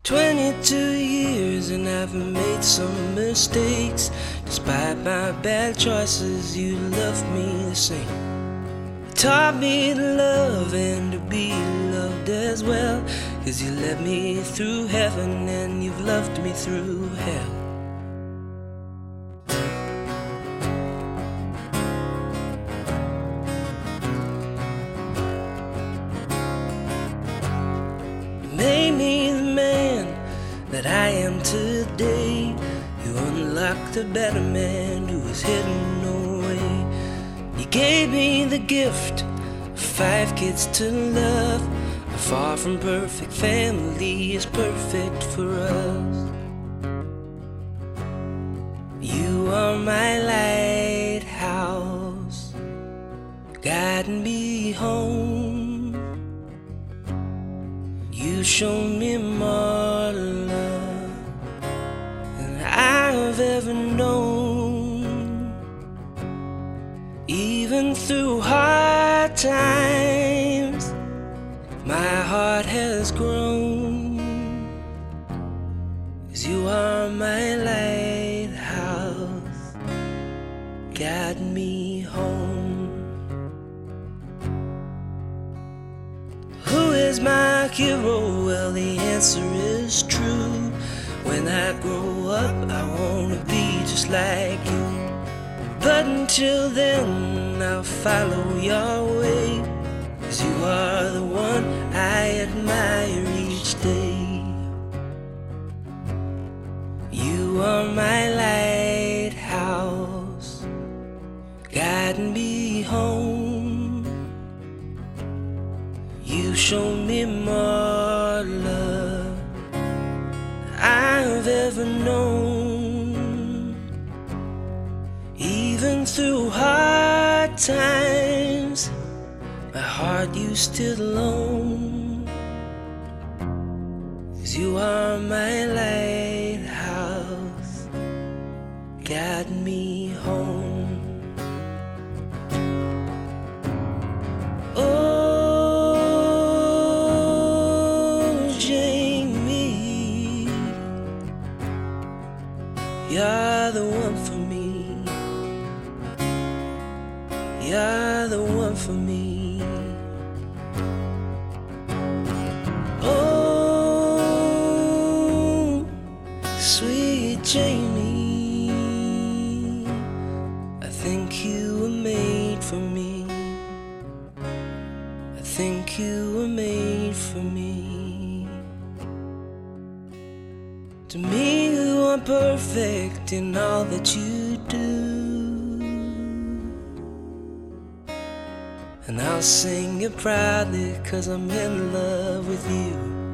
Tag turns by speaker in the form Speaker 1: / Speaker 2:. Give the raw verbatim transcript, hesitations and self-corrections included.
Speaker 1: Twenty-two years and I've made some mistakes. Despite my bad choices, you love me the same. You taught me to love and to be loved as well, 'cause you led me through heaven and you've loved me through hell. You made me the man that I am today. You unlocked a better man who was hidden away. You gave me the gift of five kids to love. A far from perfect family is perfect for us. You are my lighthouse, guiding me home. You show me more love than I've ever known. Even through hard times, my heart has grown. 'Cause you are my lighthouse, guide me home. Who is my hero? Well, the answer is true. When I grow up, I wanna be just like you. But until then, I'll follow your way, 'cause you are the one I admire each day. You are my lighthouse, guiding me home. You show me more love I've ever known. Even through hard times, my heart you still alone. 'Cause you are my lighthouse, guide me home. Oh, Jamie, you're the one for me. You're the one for me. Oh, sweet Jamie, I think you were made for me. I think you were made for me. To me, you are perfect in all that you do. And I'll sing it proudly, 'cause I'm in love with you.